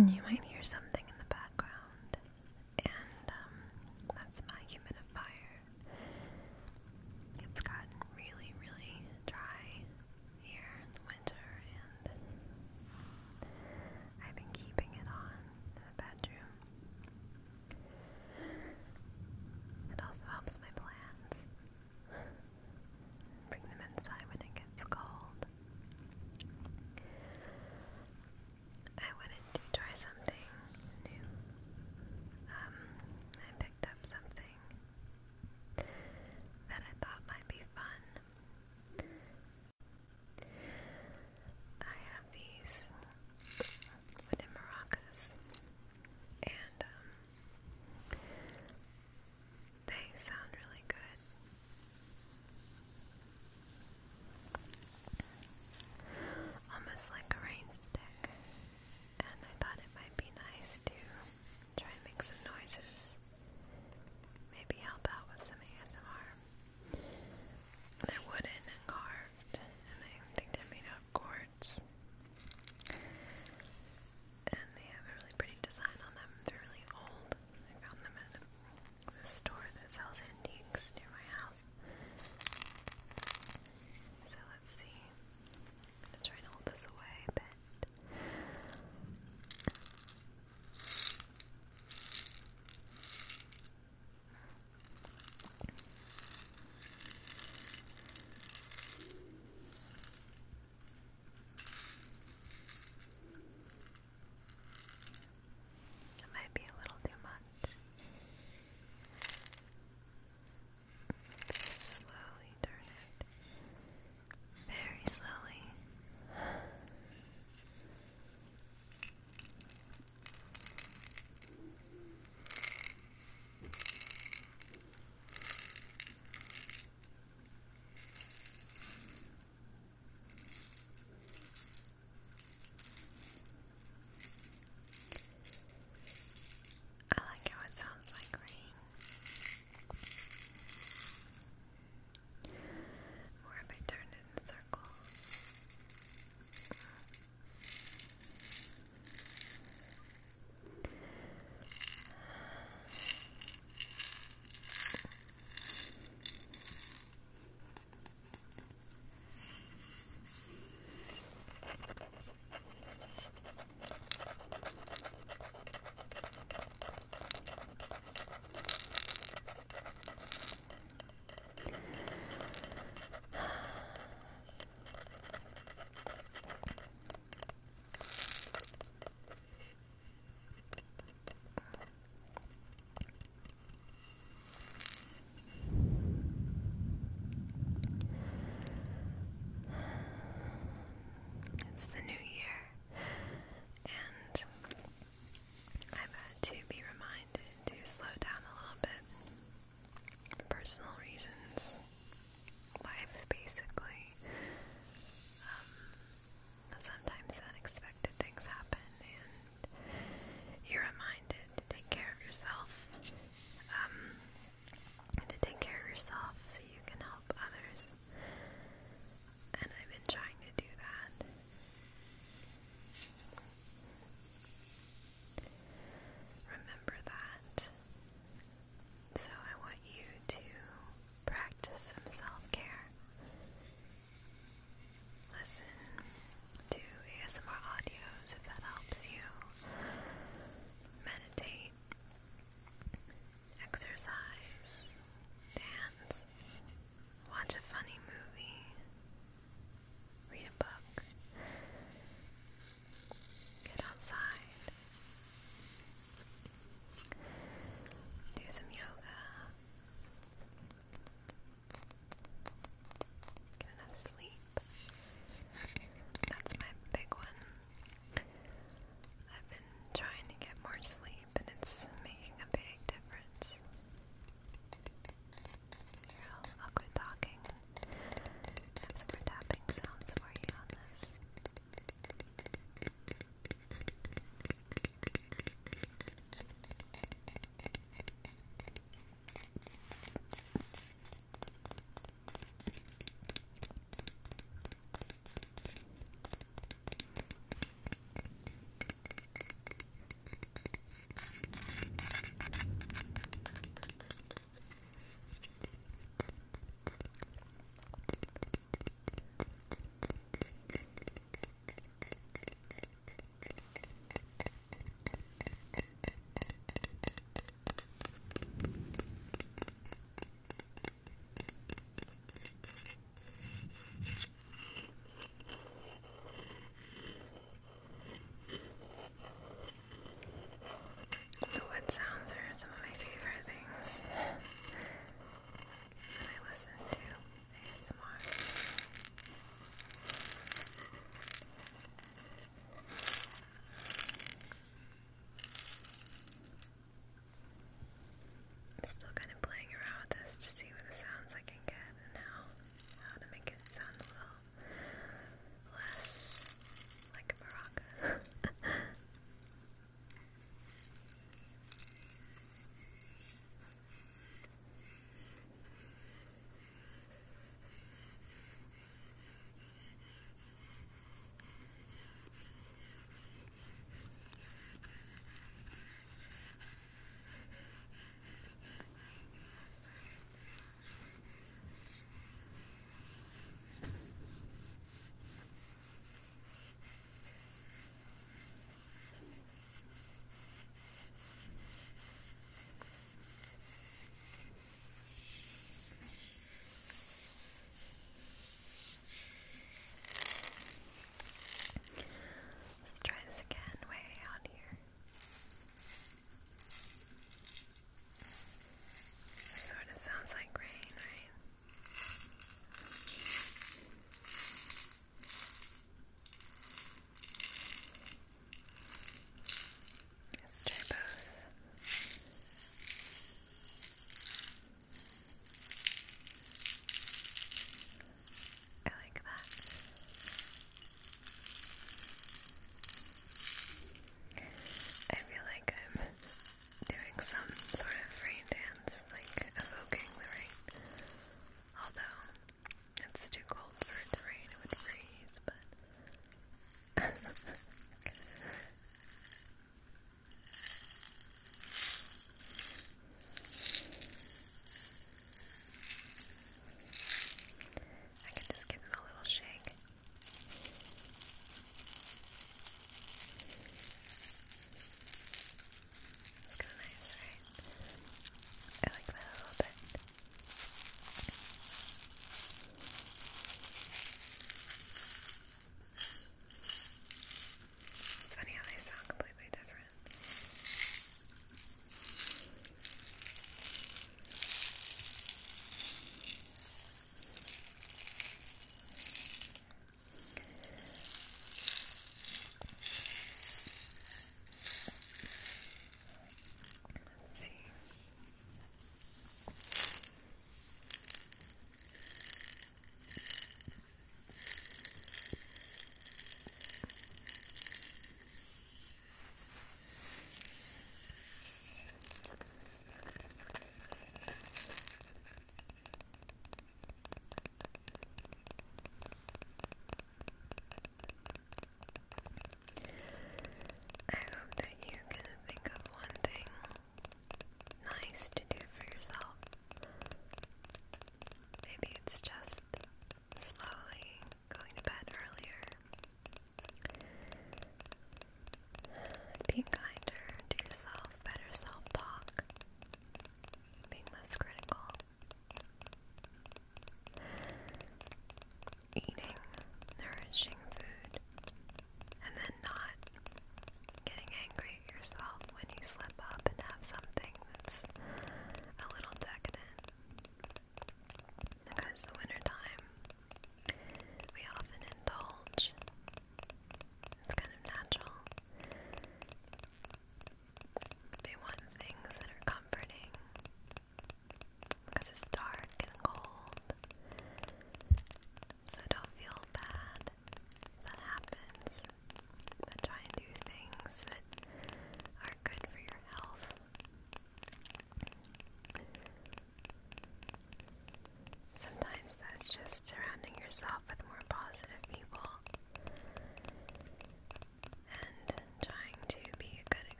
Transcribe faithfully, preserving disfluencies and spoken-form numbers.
You might hear something in the background, and um, that's my humidifier. It's gotten really, really dry here in the winter, and I've been keeping it on in the bedroom. It also helps my plants. Bring them inside when it gets cold. I wanted to try something new. Um, I picked up something that I thought might be fun. I have these wooden maracas, and um, they sound really good. Almost like a rain stick, and I thought it might be nice to try and make some noises. Maybe help out with some A S M R. They're wooden and carved, and I think they're made out of quartz. And they have a really pretty design on them. They're really old. I found them at a store that sells antiques near my house. So let's see. I'm gonna try and hold this away a bit. It might be a little too much. Just slowly turn it. Very slowly. I like how it sounds like rain. Or if I turn it in a circle. It's the new year, and I've had to be reminded to slow down a little bit for personal reasons. Life, basically. Um, sometimes unexpected things happen, and you're reminded to take care of yourself. Um, to take care of yourself